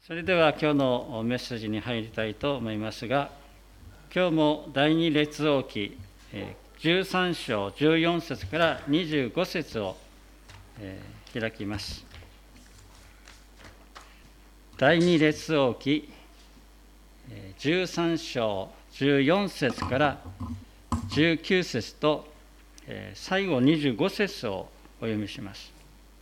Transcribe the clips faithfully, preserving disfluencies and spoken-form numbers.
それでは今日のメッセージに入りたいと思いますが、今日も第二列王記じゅうさん章じゅうよん節からにじゅうご節を開きます。第二列王記じゅうさん章じゅうよん節からじゅうきゅう節と最後にじゅうご節をお読みします。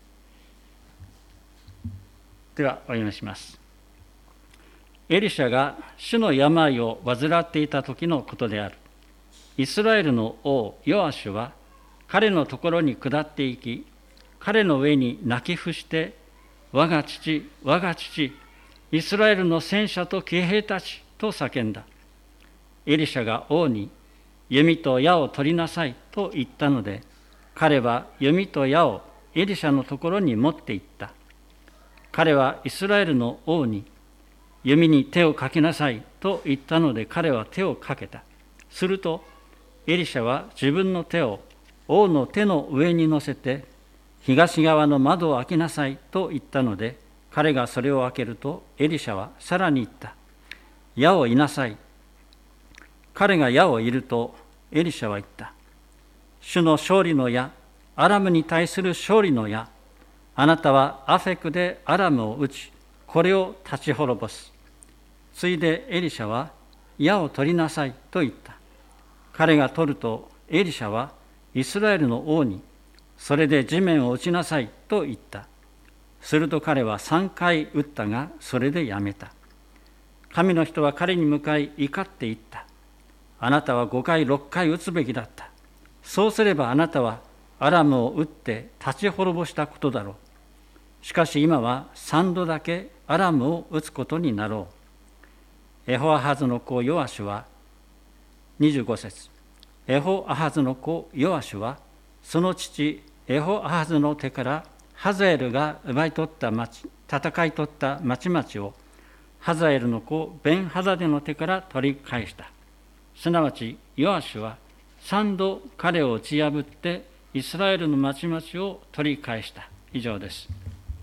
ではお読みします。エリシャが主の病を患っていた時のことである。イスラエルの王ヨアシュは彼のところに下っていき、彼の上に泣き伏して、我が父、我が父、イスラエルの戦車と騎兵たちと叫んだ。エリシャが王に、弓と矢を取りなさいと言ったので、彼は弓と矢をエリシャのところに持って行った。彼はイスラエルの王に、弓に手をかけなさいと言ったので、彼は手をかけた。するとエリシャは自分の手を王の手の上に乗せて、東側の窓を開けなさいと言ったので、彼がそれを開けると、エリシャはさらに言った。矢を射なさい。彼が矢を射ると、エリシャは言った。主の勝利の矢、アラムに対する勝利の矢。あなたはアフェクでアラムを撃ち、これを立ち滅ぼす。ついでエリシャは、矢を取りなさいと言った。彼が取ると、エリシャはイスラエルの王に、それで地面を打ちなさいと言った。すると彼は三回打ったが、それでやめた。神の人は彼に向かい怒って言った。あなたは五回六回打つべきだった。そうすればあなたはアラムを打って立ち滅ぼしたことだろう。しかし今は三度だけアラムを打つことになろう。エホアハズの子ヨアシュは、にじゅうご節、エホアハズの子ヨアシュは、その父エホアハズの手からハザエルが奪い取った町、戦い取った町々をハザエルの子ベンハザデの手から取り返した。すなわちヨアシュは三度彼を打ち破ってイスラエルの町々を取り返した。以上です。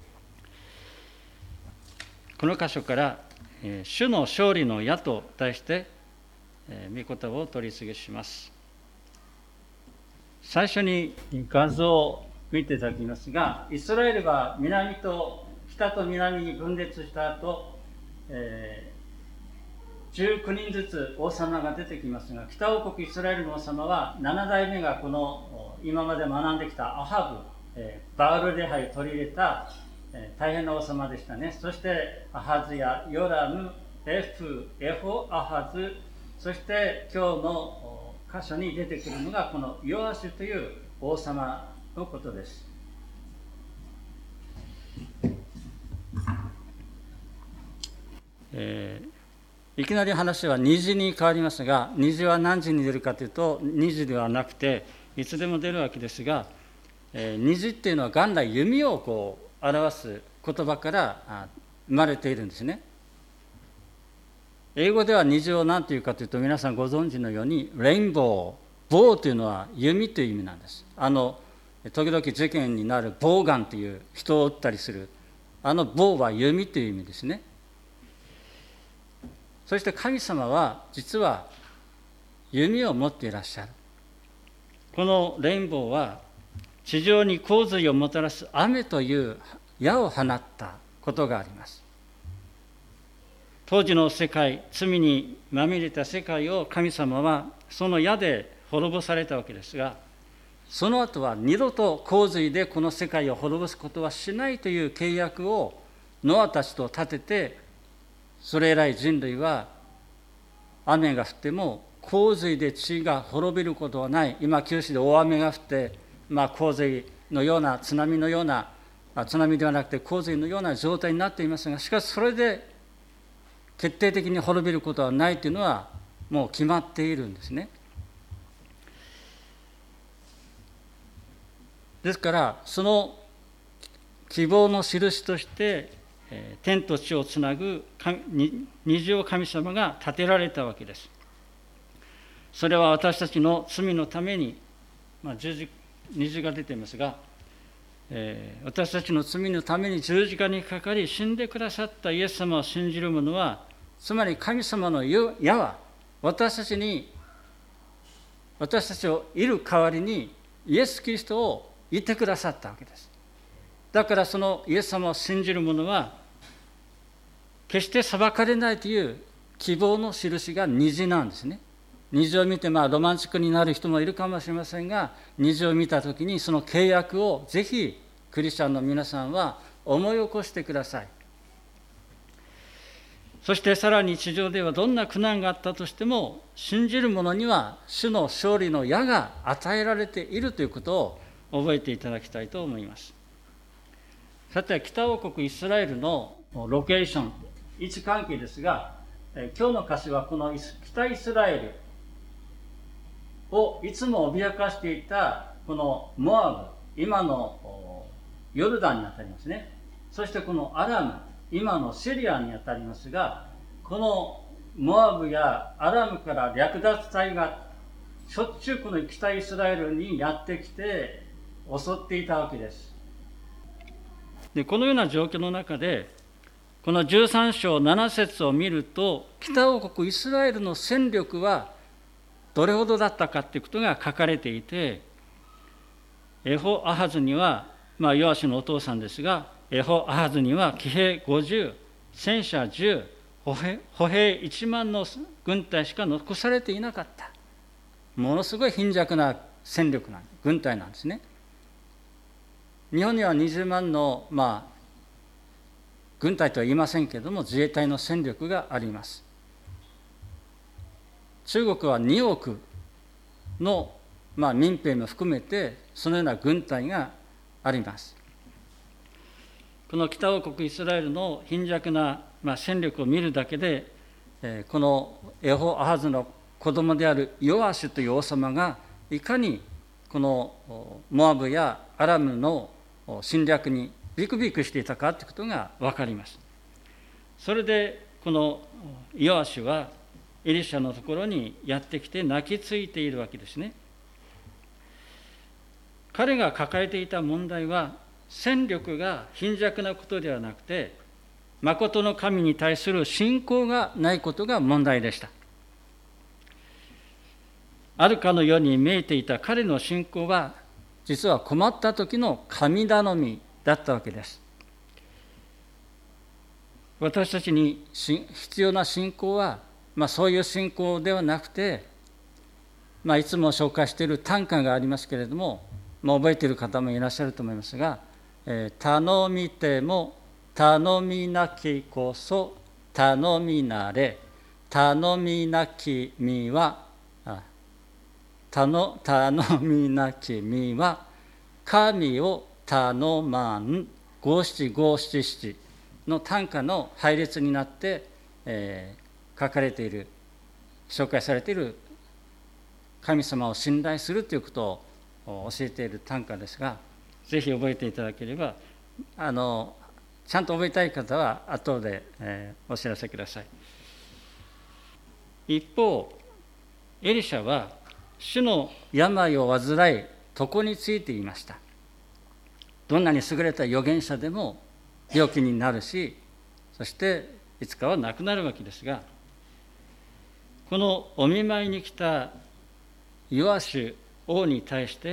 この箇所から主の勝利の矢と題して御言葉を取り次ぎします。最初に画像を見ていただきますが、イスラエルは南と北と南に分裂した後、えー、じゅうきゅうにんずつ王様が出てきますが、北王国イスラエルの王様はなな代目がこの今まで学んできたアハブ、えー、バール礼拝を取り入れた大変な王様でしたね。そしてアハズやヨラム、エフ、エホアハズ、そして今日の箇所に出てくるのがこのヨアシュという王様のことです。えー、いきなり話は虹に変わりますが、虹は何時に出るかというと虹ではなくていつでも出るわけですが、えー、虹っていうのは元来弓をこう表す言葉から生まれているんですね。英語では虹を何というかというと、皆さんご存知のようにレインボー、ボウというのは弓という意味なんです。あの時々事件になるボウガンという人を撃ったりするあのボウは弓という意味ですね。そして神様は実は弓を持っていらっしゃる。このレインボーは地上に洪水をもたらす雨という矢を放ったことがあります。当時の世界、罪にまみれた世界を神様はその矢で滅ぼされたわけですが、その後は二度と洪水でこの世界を滅ぼすことはしないという契約をノアたちと立てて、それ以来人類は雨が降っても洪水で地が滅びることはない。今九州で大雨が降って、まあ、洪水のような津波のような津波ではなくて洪水のような状態になっていますが、しかしそれで決定的に滅びることはないというのはもう決まっているんですね。ですからその希望の印として天と地をつなぐ虹を神様が立てられたわけです。それは私たちの罪のために、まあ、十字虹が出ていますが、 えー、私たちの罪のために十字架にかかり死んでくださったイエス様を信じる者は、つまり神様の矢は私たちに私たちをいる代わりにイエス・キリストをいてくださったわけです。だからそのイエス様を信じる者は決して裁かれないという希望の印が虹なんですね。虹を見て、まあロマンチックになる人もいるかもしれませんが、虹を見たときにその契約をぜひクリスチャンの皆さんは思い起こしてください。そしてさらに地上ではどんな苦難があったとしても、信じる者には主の勝利の矢が与えられているということを覚えていただきたいと思います。さて、北王国イスラエルのロケーション、位置関係ですが、今日の歌詞はこの北イスラエルをいつも脅かしていたこのモアブ、今のヨルダンにあたりますね。そしてこのアラム、今のシリアにあたりますが、このモアブやアラムから略奪隊がしょっちゅうこの北イスラエルにやってきて襲っていたわけです。で、このような状況の中で、このじゅうさん章なな節を見ると、北王国イスラエルの戦力はどれほどだったかということが書かれていて、エホアハズには、まあ、ヨアシのお父さんですが、エホアハズには騎兵ごじゅう、戦車じゅう、歩兵、歩兵いちまんの軍隊しか残されていなかった。ものすごい貧弱な戦力なん軍隊なんですね。日本にはにじゅうまんの、まあ、軍隊とは言いませんけれども、自衛隊の戦力があります。中国はにおくの、まあ、民兵も含めてそのような軍隊があります。この北王国イスラエルの貧弱な、まあ、戦力を見るだけで、えー、このエホアハズの子供であるヨアシュという王様がいかにこのモアブやアラムの侵略にビクビクしていたかということが分かります。それでこのヨアシュはエリシャのところにやってきて泣きついているわけですね。彼が抱えていた問題は戦力が貧弱なことではなくて、真の神に対する信仰がないことが問題でした。あるかのように見えていた彼の信仰は、実は困った時の神頼みだったわけです。私たちに必要な信仰は、まあ、そういう信仰ではなくて、まあ、いつも紹介している短歌がありますけれども、まあ、覚えている方もいらっしゃると思いますが、えー、頼みても頼みなきこそ頼みなれ、頼みなきみは頼みなきみは神を頼まん、五七五七七の短歌の配列になって、えー、書かれている、紹介されている神様を信頼するということを教えている短歌ですが、ぜひ覚えていただければ、あのちゃんと覚えたい方は後で、えー、お知らせください。一方、エリシャは主の病を患い床についていました。どんなに優れた預言者でも病気になるし、そしていつかは亡くなるわけですが、このお見舞いに来たヨアシュ王に対して、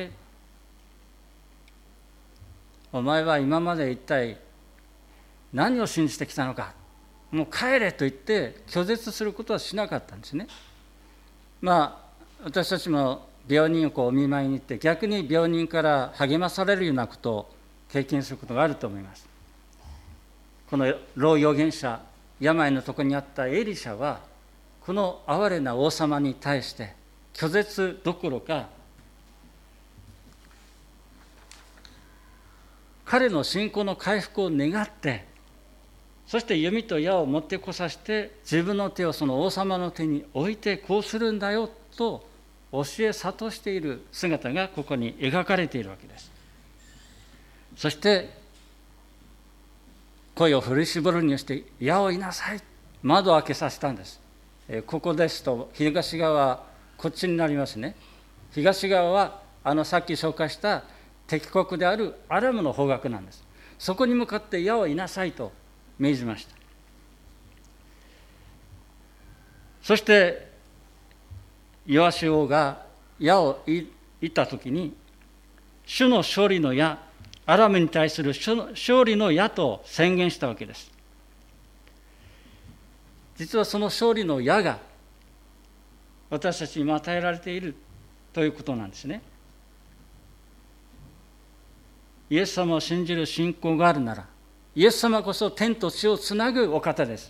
お前は今まで一体何を信じてきたのか、もう帰れと言って拒絶することはしなかったんですね。まあ私たちも病人をこうお見舞いに行って、逆に病人から励まされるようなことを経験することがあると思います。この老預言者、病のところにあったエリシャは、この哀れな王様に対して拒絶どころか、彼の信仰の回復を願って、そして弓と矢を持ってこさせて、自分の手をその王様の手に置いて、こうするんだよと教え諭している姿がここに描かれているわけです。そして声を振り絞るにして、矢を射なさい、窓を開けさせたんです。ここですと東側はこっちになりますね。東側はあのさっき紹介した敵国であるアラムの方角なんです。そこに向かって矢を射なさいと命じました。そしてヨアシ王が矢を射ったときに、主の勝利の矢、アラムに対する勝利の矢と宣言したわけです。実はその勝利の矢が私たちにも与えられているということなんですね。イエス様を信じる信仰があるなら、イエス様こそ天と地をつなぐお方です。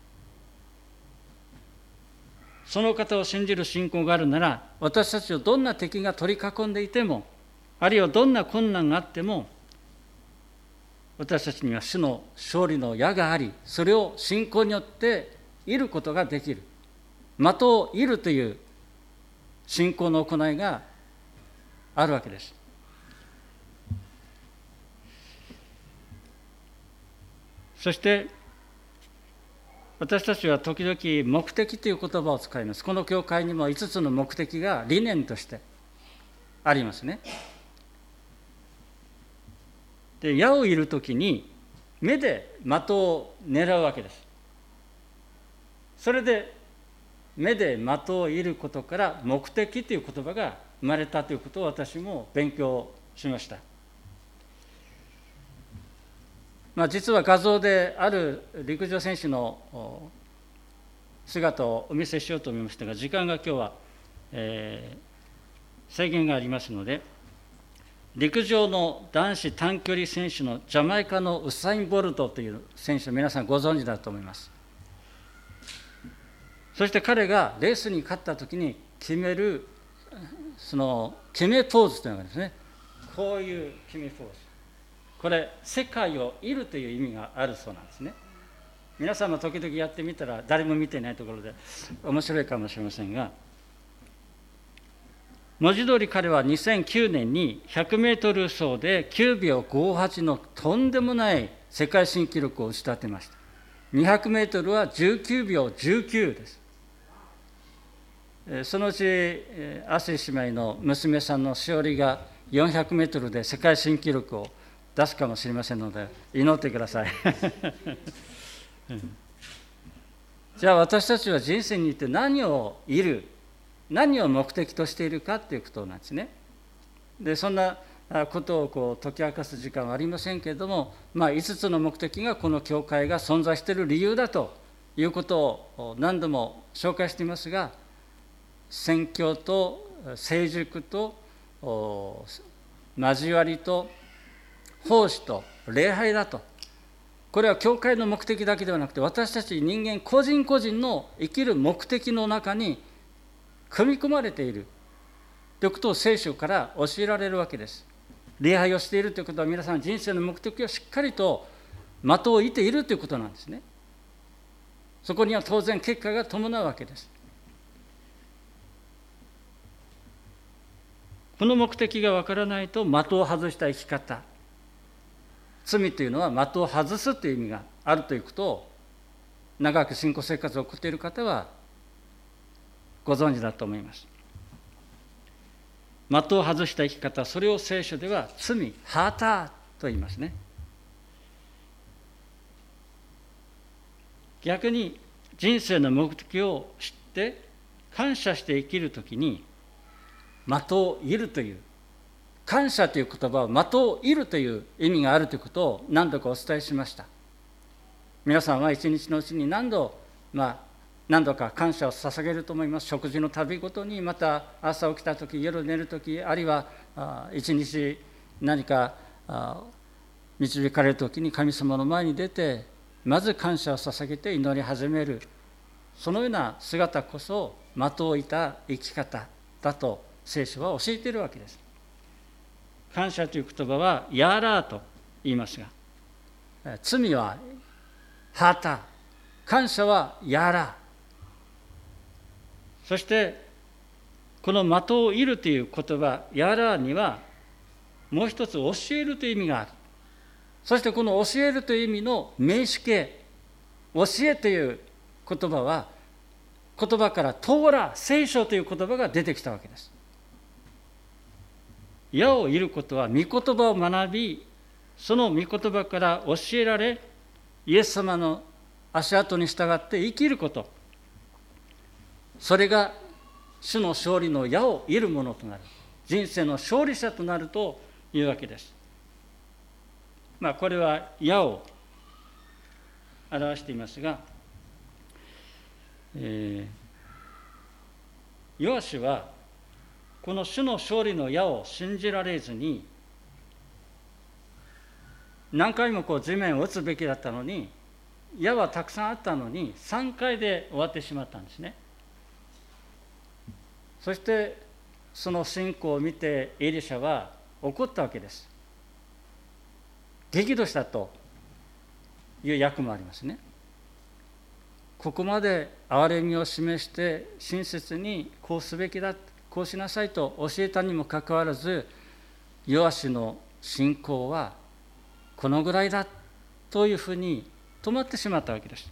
その方を信じる信仰があるなら、私たちをどんな敵が取り囲んでいても、あるいはどんな困難があっても、私たちには主の勝利の矢があり、それを信仰によって射ることができる。的を射るという信仰の行いがあるわけです。そして私たちは時々目的という言葉を使います。この教会にもいつつの目的が理念としてありますね。で、矢を射るときに目で的を狙うわけです。それで目で的を射ることから目的という言葉が生まれたということを私も勉強しました。まあ、実は画像である陸上選手の姿をお見せしようと思いましたが、時間が今日は、えー、制限がありますので、陸上の男子短距離選手のジャマイカのウサイン・ボルトという選手を皆さんご存知だと思います。そして彼がレースに勝った時に決めるその決めポーズというのがですね、こういう決めポーズ、これ世界を射るという意味があるそうなんですね。皆さんも時々やってみたら、誰も見ていないところで面白いかもしれませんが、文字通り彼はにせんきゅうねんにひゃくメートル走できゅうびょうごはちのとんでもない世界新記録を打ち立てました。にひゃくメートルはじゅうきゅうびょうじゅうきゅうです。そのうちアシー姉妹の娘さんのしおりがよんひゃくメートルで世界新記録を出すかもしれませんので祈ってください。じゃあ私たちは人生において何を射る、何を目的としているかということなんですね。で、そんなことをこう解き明かす時間はありませんけれども、まあ、いつつの目的がこの教会が存在している理由だということを何度も紹介していますが、宣教と成熟と交わりと奉仕と礼拝だと、これは教会の目的だけではなくて、私たち人間個人個人の生きる目的の中に組み込まれているということを聖書から教えられるわけです。礼拝をしているということは、皆さん人生の目的をしっかりと的を射ているということなんですね。そこには当然結果が伴うわけです。この目的がわからないと、的を外した生き方、罪というのは的を外すという意味があるということを、長く信仰生活を送っている方はご存知だと思います。的を外した生き方、それを聖書では罪、ハーターと言いますね。逆に人生の目的を知って感謝して生きるときに、的を射るという、感謝という言葉は的を射るという意味があるということを何度かお伝えしました。皆さんは一日のうちに何度、まあ、何度か感謝を捧げると思います。食事のたびごとに、また朝起きたとき、夜寝るとき、あるいは一日何か導かれるときに神様の前に出て、まず感謝を捧げて祈り始める、そのような姿こそ的を射た生き方だと聖書は教えているわけです。感謝という言葉はヤーラーと言いますが、罪はハーター、感謝はヤーラー。そしてこの的を射るという言葉ヤーラーにはもう一つ教えるという意味がある。そしてこの教えるという意味の名詞形、教えという言葉は、言葉からトーラ、聖書という言葉が出てきたわけです。 矢を射ることは御言葉を学び、その御言葉から教えられ、イエス様の足跡に従って生きること、それが主の勝利の矢を射るものとなる、人生の勝利者となるというわけです。まあこれは矢を表していますが、えー、ヨアシはこの主の勝利の矢を信じられずに、何回もこう地面を打つべきだったのに、矢はたくさんあったのにさんかいで終わってしまったんですね。そしてその信仰を見てエリシャは怒ったわけです。激怒したという訳もありますね。ここまで憐れみを示して親切にこうすべきだ、こうしなさいと教えたにもかかわらず、ヨアシの信仰はこのぐらいだというふうに止まってしまったわけです。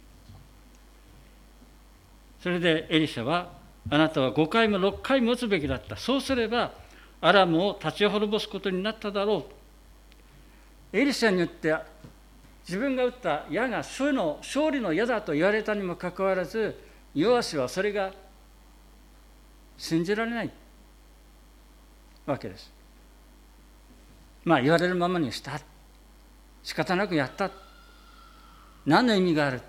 それでエリシャは、あなたはごかいもろっかいも打つべきだった。そうすればアラムを立ち滅ぼすことになっただろう。エリシャによって自分が打った矢が主の勝利の矢だと言われたにもかかわらず、ヨアシはそれが信じられないわけです。まあ言われるままにした。仕方なくやった。何の意味がある。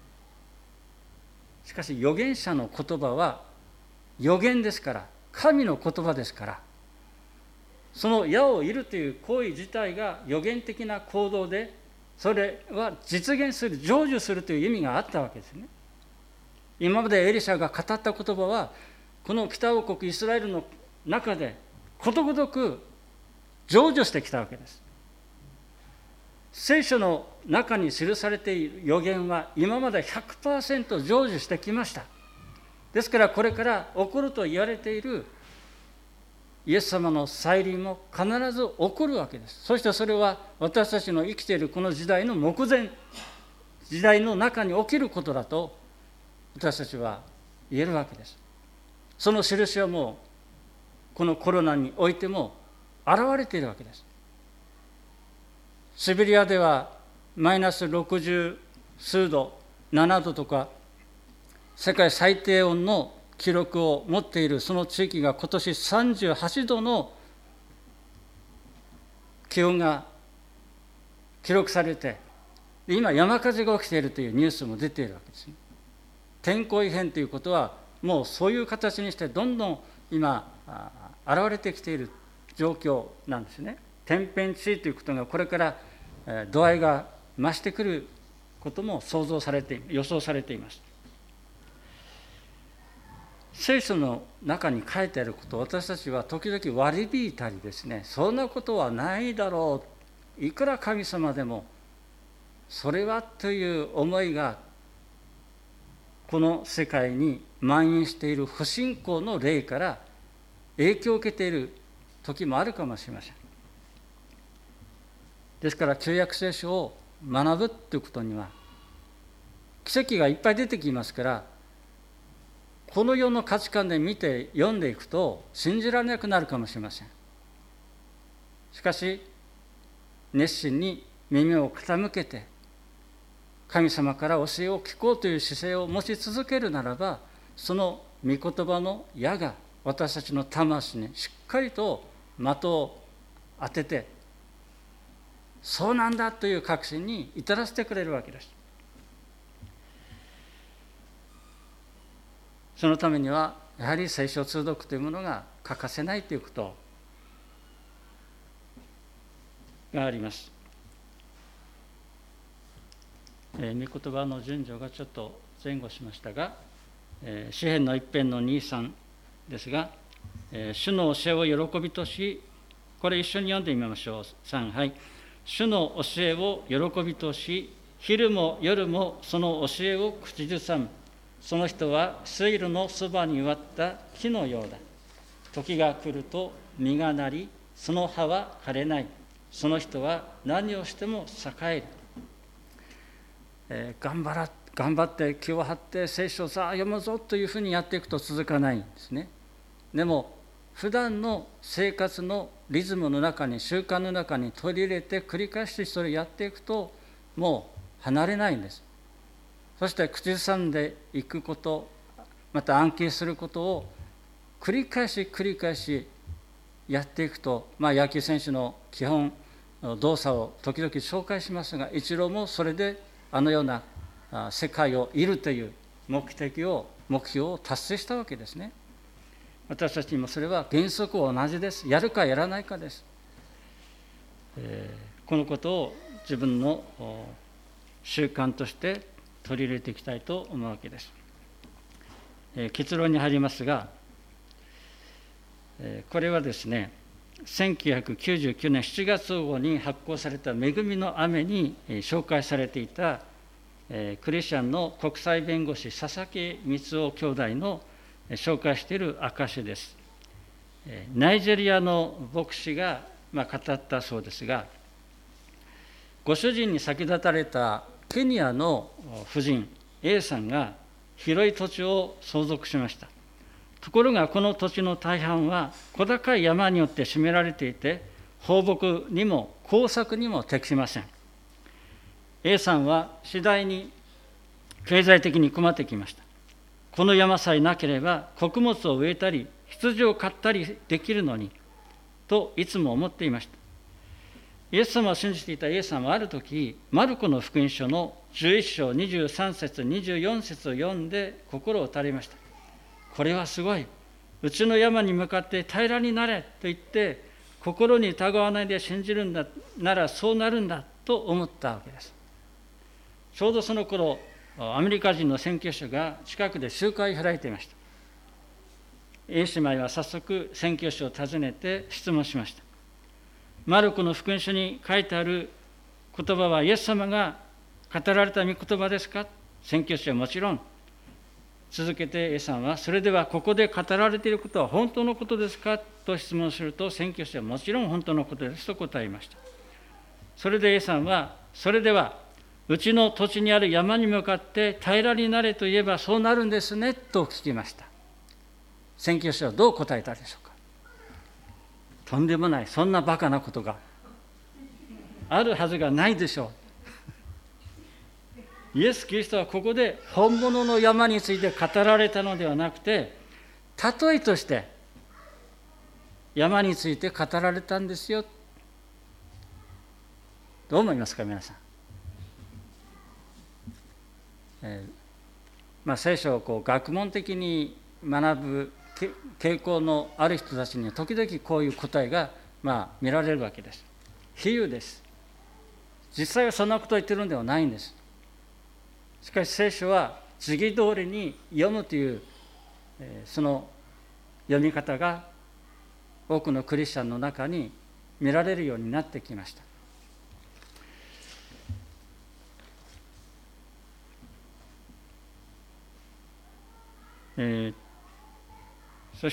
しかし預言者の言葉は預言ですから、神の言葉ですから、その矢を射るという行為自体が預言的な行動で、それは実現する、成就するという意味があったわけですね。今までエリシャが語った言葉は、この北王国イスラエルの中でことごとく成就してきたわけです。聖書の中に記されている預言は今まで ひゃくパーセント 成就してきました。ですからこれから起こると言われているイエス様の再臨も必ず起こるわけです。そしてそれは私たちの生きているこの時代の目前、時代の中に起きることだと私たちは言えるわけです。その印はもうこのコロナにおいても現れているわけです。シベリアではマイナスろくじゅうすうど、ななどとか世界最低温の記録を持っているその地域が今年さんじゅうはちどの気温が記録されて、今山火事が起きているというニュースも出ているわけですね。天候異変ということはもうそういう形にしてどんどん今現れてきている状況なんですね。天変地異ということがこれから度合いが増してくることも想像されて予想されています。聖書の中に書いてあることを私たちは時々割り引いたりですね、そんなことはないだろう、いくら神様でもそれはという思いがこの世界に蔓延している不信仰の霊から影響を受けている時もあるかもしれません。ですから旧約聖書を学ぶということには奇跡がいっぱい出てきますから、この世の価値観で見て読んでいくと信じられなくなるかもしれません。しかし熱心に耳を傾けて神様から教えを聞こうという姿勢を持ち続けるならば、その御言葉の矢が私たちの魂にしっかりと的を当てて、そうなんだという確信に至らせてくれるわけです。そのためにはやはり聖書通読というものが欠かせないということがあります。えー、御言葉の順序がちょっと前後しましたが、えー、詩編の一編のに、さんですが、えー、主の教えを喜びとし、これ一緒に読んでみましょう。さん、はい。主の教えを喜びとし、昼も夜もその教えを口ずさむ。その人は水路のそばに植わった木のようだ。時が来ると実がなり、その葉は枯れない。その人は何をしても栄える。えー、頑張ら頑張って気を張って聖書をさあ読むぞというふうにやっていくと続かないんですね。でも普段の生活のリズムの中に、習慣の中に取り入れて繰り返しそれをやっていくと、もう離れないんです。そして口ずさんでいくこと、また暗記することを繰り返し繰り返しやっていくと、まあ、野球選手の基本動作を時々紹介しますが、イチローもそれであのような世界を得るという目的を目標を達成したわけですね。私たちにもそれは原則は同じです。やるかやらないかです。えー、このことを自分の習慣として取り入れていきたいと思うわけです。えー、結論に入りますが、えー、これはですね、せんきゅうひゃくきゅうじゅうきゅうねんしちがつ号に発行された恵みの雨に紹介されていたクリスチャンの国際弁護士佐々木光雄兄弟の紹介している証です。ナイジェリアの牧師が語ったそうですが、ご主人に先立たれたケニアの婦人 A さんが広い土地を相続しました。ところがこの土地の大半は小高い山によって占められていて、放牧にも耕作にも適しません。 A さんは次第に経済的に困ってきました。この山さえなければ穀物を植えたり羊を飼ったりできるのにといつも思っていました。イエス様を信じていた A さんはある時、マルコの福音書のじゅういっしょうにじゅうさんせつにじゅうよんせつを読んで心を打たれました。これはすごい、うちの山に向かって平らになれと言って心に疑わないで信じるんだならそうなるんだと思ったわけです。ちょうどその頃、アメリカ人の宣教師が近くで集会を開いていました。A 姉妹は早速宣教師を訪ねて質問しました。マルコの福音書に書いてある言葉はイエス様が語られた御言葉ですか？宣教師はもちろん。続けて A さんは、それではここで語られていることは本当のことですかと質問すると、宣教師はもちろん本当のことですと答えました。それで A さんは、それではうちの土地にある山に向かって平らになれと言えばそうなるんですねと聞きました。宣教師はどう答えたでしょうか。とんでもない、そんなバカなことがあるはずがないでしょう。イエス・キリストはここで本物の山について語られたのではなくて、例えとして山について語られたんですよ。どう思いますか皆さん。えーまあ、聖書をこう学問的に学ぶ傾向のある人たちには時々こういう答えがまあ見られるわけです。比喩です。実際はそんなことを言ってるんではないんです。しかし聖書は次通りに読むという、えー、その読み方が多くのクリスチャンの中に見られるようになってきました。えー、そして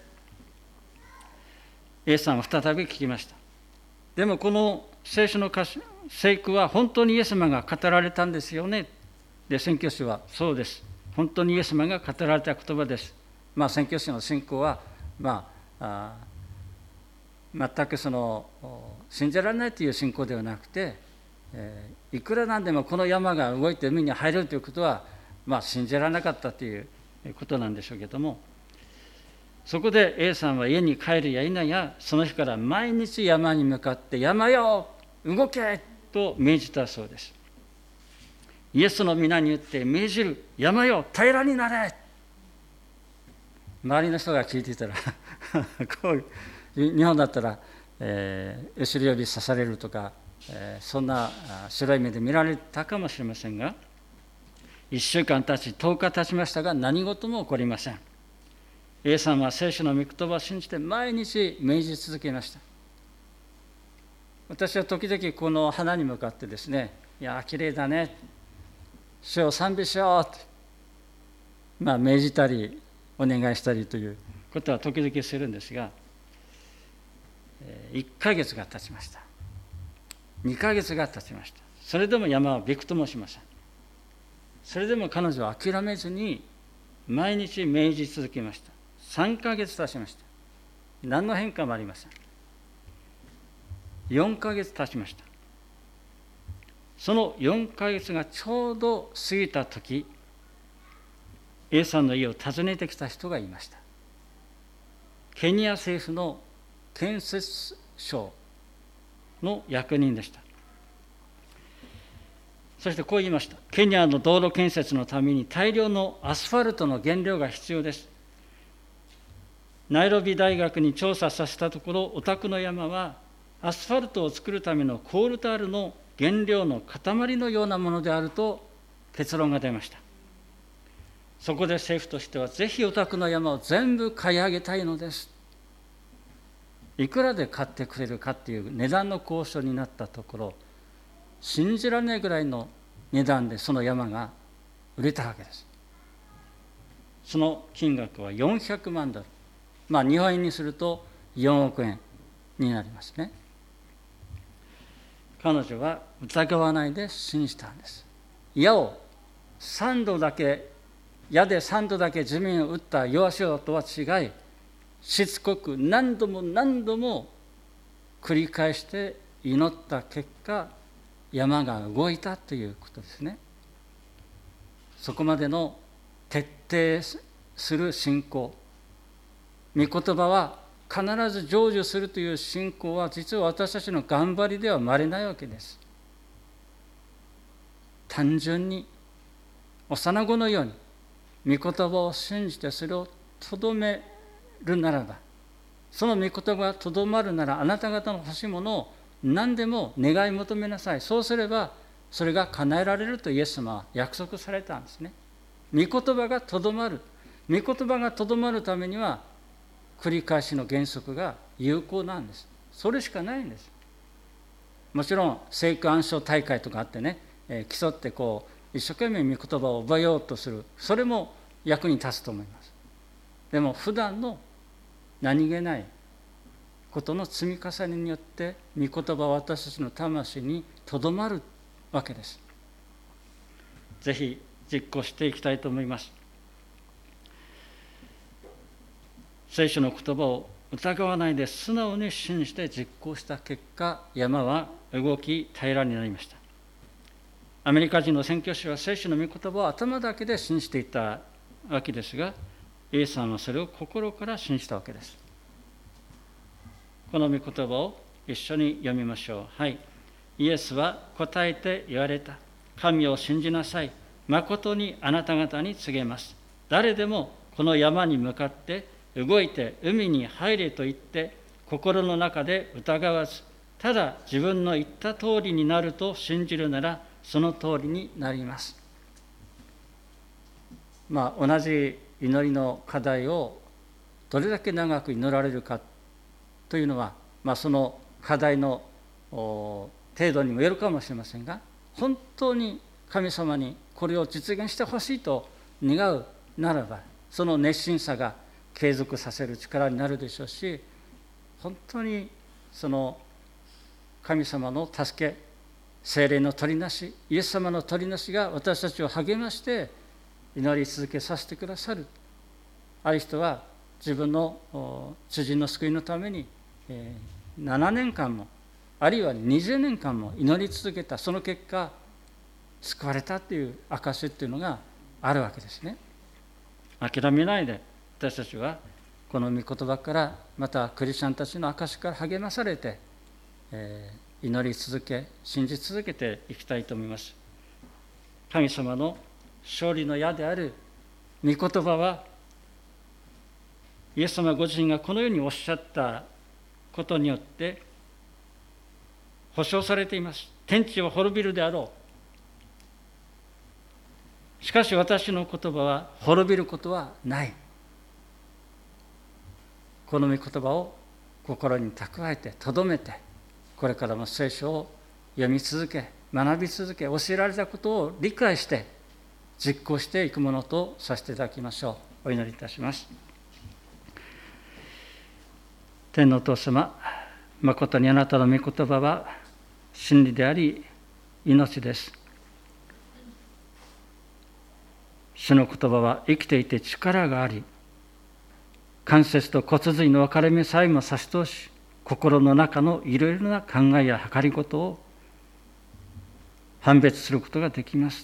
A さんは再び聞きました。でもこの聖書の聖句は本当にイエス様が語られたんですよね。で宣教師はそうです、本当にイエス様が語られた言葉です。まあ宣教師の信仰は、まあ、あ全くその信じられないという信仰ではなくて、えー、いくらなんでもこの山が動いて海に入るということは、まあ、信じられなかったということなんでしょうけども、そこで A さんは家に帰るや否や、その日から毎日山に向かって山よ動けと命じたそうです。イエスの皆に言って命じる、山よ平らになれ。周りの人が聞いていたらこういう日本だったら、えー、後ろ指刺されるとか、えー、そんな白い目で見られたかもしれませんが、いっしゅうかん経ちとおか経ちましたが何事も起こりません。 A さんは聖書の御言葉を信じて毎日命じ続けました。私は時々この花に向かってですね、いやきれいだね、主を賛美しようと、まあ、命じたりお願いしたりということは時々するんですが、いっかげつが経ちました。にかげつが経ちました。それでも山はびくともしません。それでも彼女は諦めずに毎日命じ続けました。さんかげつ経ちました。 何の変化もありません。よんかげつ経ちました。そのよんかげつがちょうど過ぎた時、A さんの家を訪ねてきた人がいました。ケニア政府の建設省の役人でした。そしてこう言いました。ケニアの道路建設のために大量のアスファルトの原料が必要です。ナイロビ大学に調査させたところ、お宅の山はアスファルトを作るためのコールタールの原料の塊のようなものであると結論が出ました。そこで政府としては、ぜひお宅の山を全部買い上げたいのです。いくらで買ってくれるかっていう値段の交渉になったところ、信じられないぐらいの値段でその山が売れたわけです。その金額はよんひゃくまんドル、まあ日本円にするとよんおくえんになりますね。彼女は疑わないで信じたんです。矢をさんどだけ、矢でさんどだけ地面を打ったヨアシュアとは違い、しつこく何度も何度も繰り返して祈った結果、山が動いたということですね。そこまでの徹底する信仰、御言葉は必ず成就するという信仰は、実は私たちの頑張りでは生まれないわけです。単純に幼子のように御言葉を信じてそれをとどめるならば、その御言葉がとどまるなら、あなた方の欲しいものを何でも願い求めなさい。そうすればそれが叶えられるとイエス様は約束されたんですね。御言葉がとどまる。御言葉がとどまるためには繰り返しの原則が有効なんです。それしかないんです。もちろん聖句暗唱大会とかあってね、えー、競ってこう一生懸命御言葉を覚えようとする、それも役に立つと思います。でも普段の何気ないことの積み重ねによって御言葉は私たちの魂にとどまるわけです。ぜひ実行していきたいと思います。聖書の言葉を疑わないで素直に信じて実行した結果、山は動き平らになりました。アメリカ人の宣教師は聖書の御言葉を頭だけで信じていたわけですが、A さんはそれを心から信じたわけです。この御言葉を一緒に読みましょう。はい。イエスは答えて言われた。神を信じなさい。誠にあなた方に告げます。誰でもこの山に向かって動いて海に入れと言って心の中で疑わず、ただ自分の言った通りになると信じるならその通りになります。まあ同じ祈りの課題をどれだけ長く祈られるかというのは、まあ、その課題の程度にもよるかもしれませんが、本当に神様にこれを実現してほしいと願うならば、その熱心さが継続させる力になるでしょうし、本当にその神様の助け、聖霊の取りなし、イエス様の取りなしが私たちを励まして祈り続けさせてくださる。ある人は自分の主人の救いのためにななねんかんも、あるいはにじゅうねんかんも祈り続けた。その結果救われたという証っていうのがあるわけですね。諦めないで私たちはこの御言葉から、またクリスチャンたちの証から励まされて、えー、祈り続け信じ続けていきたいと思います。神様の勝利の矢である御言葉は、イエス様ご自身がこのようにおっしゃったことによって保証されています。天地は滅びるであろう。しかし私の言葉は滅びることはない。この御言葉を心に蓄えてとどめて、これからも聖書を読み続け、学び続け、教えられたことを理解して実行していくものとさせていただきましょう。お祈りいたします。天のお父様、誠にあなたの御言葉は真理であり命です。主の言葉は生きていて力があり、 関節と骨髄の分かれ目さえも差し通し、心の中のいろいろな考えや計りごとを判別することができます。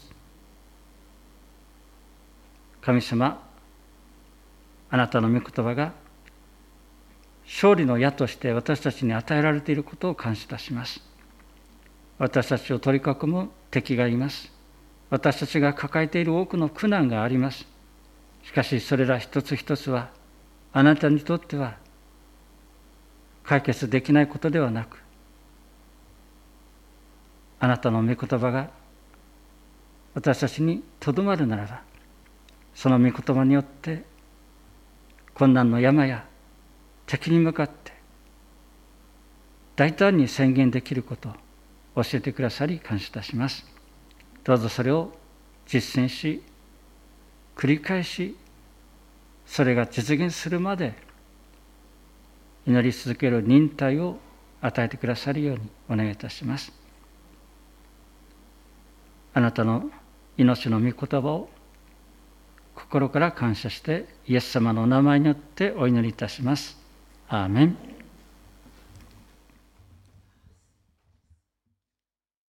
神様、あなたの御言葉が勝利の矢として私たちに与えられていることを感謝いたします。私たちを取り囲む敵がいます。私たちが抱えている多くの苦難があります。しかしそれら一つ一つはあなたにとっては解決できないことではなく、あなたの御言葉が私たちにとどまるならば、その御言葉によって困難の山や敵に向かって大胆に宣言できることを教えてくださり感謝いたします。どうぞそれを実践し、繰り返し、それが実現するまで祈り続ける忍耐を与えてくださるようにお願いいたします。あなたの命の御言葉を心から感謝して、イエス様のお名前によってお祈りいたします。アーメン。